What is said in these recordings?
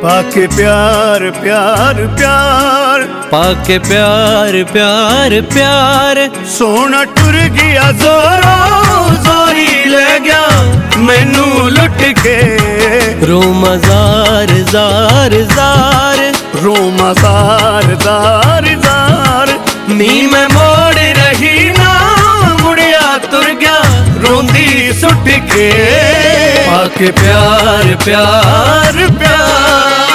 पाके प्यार प्यार प्यार, पाके प्यार प्यार प्यार, सोना टुर गया जोरों जोरी ले गया मैनू लुट के। रोमा जार जार जार, रोमा जार जार जार, नी मैं मोड़ रही ना मुड़िया तुर गया रोंदी सुट के। पाके प्यार प्यार प्यार,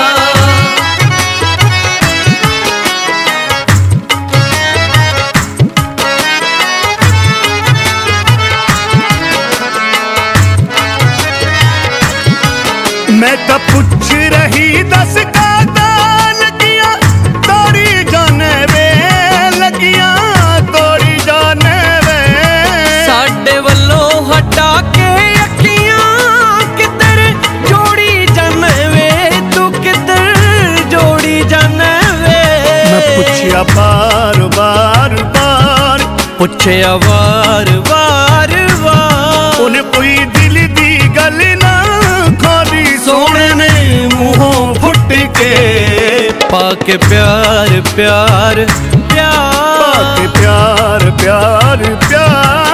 मैं तो पूछ रही दस का लगिया तोरी जाने वे, लगिया तोरी जाने वे। साडे वल्लों हटा के अखियां किधर जोड़ी जाने वे, तू किधर जोड़ी जाने वे। मैं पूछया बार बार बार, पूछया बार बार बार, उन्हें कोई दिल दी गल ना खोली सोने ने मुंहों फुट के। पाके प्यार प्यार प्यार, पाके प्यार प्यार प्यार,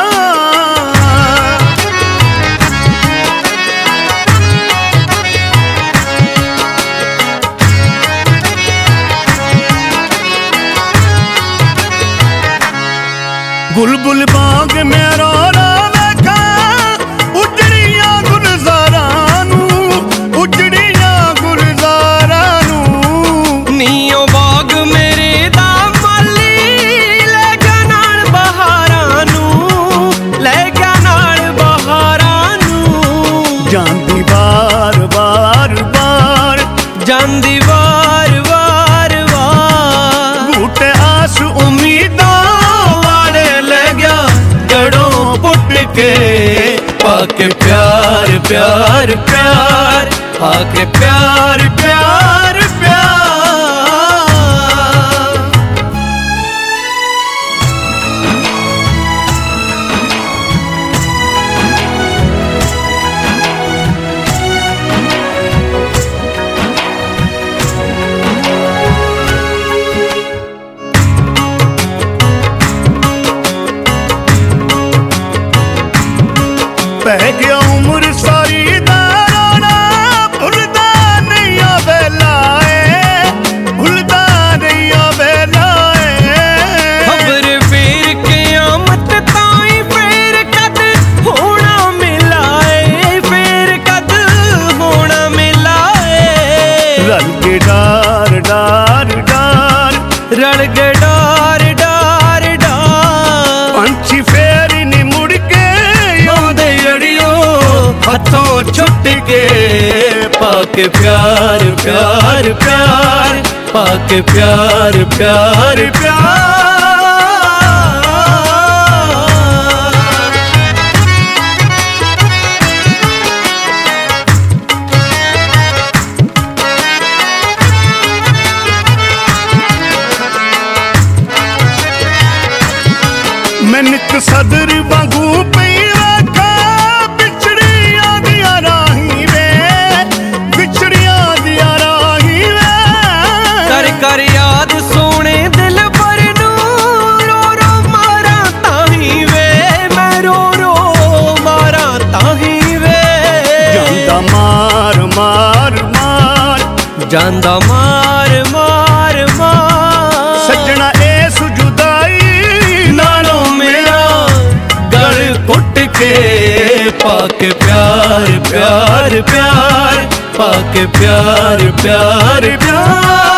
बुलबुल बाग में रो रो वेखा उजड़िया गुलजारा नू, उजड़िया गुलजारा नू। नीओ बाग मेरे दा माली ले गया नाल बहारां नू, ले गया नाल बहारां नू। जांदी बार बार बार, जांदी बार बार बार, बूटे आस उम्मीदां के। पाके प्यार प्यार प्यार, पाके प्यार प्यार प्यार। पै गया उम्र सारी दा रोना, भुलदा नहीं आवे लाए, भुलदा नहीं आवे लाए। खबर फेर क़यामत ताईं फेर कद होना मिलाए, फेर कद होना मिलाए। रल के डार डार डार, रल के डार डार डार, पंछी फेर नी मुड़ के हाथों छुट के। पाके प्यार प्यार प्यार, पाके प्यार प्यार प्यार। मैं नित सदर वांगू पई रखा बिछड़िया दिया राही वे, बिछड़िया दिया राही वे। कर कर याद सोने दिल पर नू, रो रो मारा ताही वे, मैं रो रो मारा ताही वे। जांदा मार मार मार, जांदा मार मार मार, सजना ए सुजुदाई नालों मेरा गल कुट के। पाके प्यार प्यार प्यार, पाके प्यार प्यार प्यार।